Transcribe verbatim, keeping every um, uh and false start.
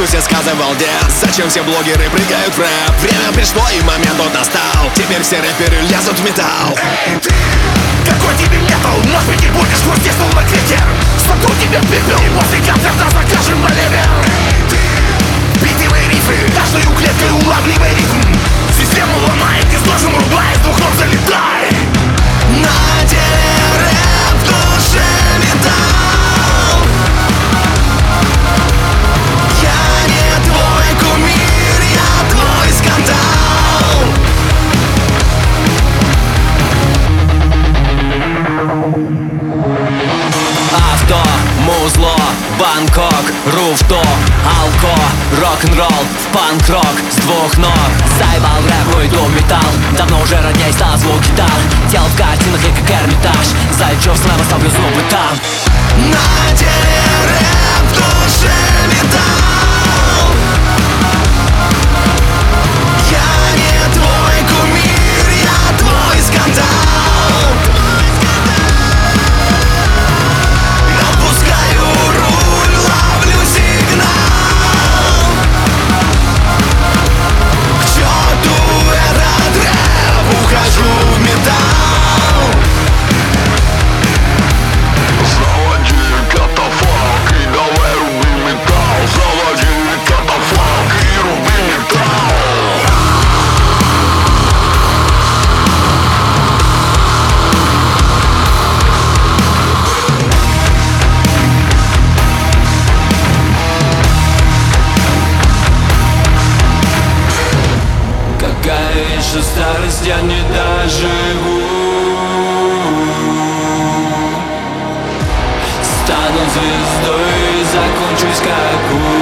Катюся сказывал дед, зачем все блогеры прыгают в рэп? Время пришло и момент тот настал. Теперь все рэперы лезут в металл. Эй, ты! Какой тебе метал? Может быть, и будешь хрустеть, словно крекер. Сотру тебе пепел и после концерта закажем болевер. Эй, ты! Битые рифы, каждую клеткой улавливай ритм. Систему ломай, из ножем рубай, с двух ног залетай. На теле рэп, в душе металл. Я не твой кумир, я твой скандал. Авто, музло, Бангкок, руфто, алко, рок-н-ролл, в панк-рок с двух ног. Заебал рэп, мой дом металл. Давно уже родней стал звук гитар. Тело в картинах, я как Эрмитаж. Зайчев слава, ставлю зубы там. На теле рэп, в душе металл. Я не твой кумир, я твой скандал. Опускаю руль, ловлю сигнал. К черту этот рэп, ухожу в металл. Заводи катафалк и давай руби металл. Заводи катафалк и руби металл. Какая еще старость, я не доживу. Стану звездой и закончусь как у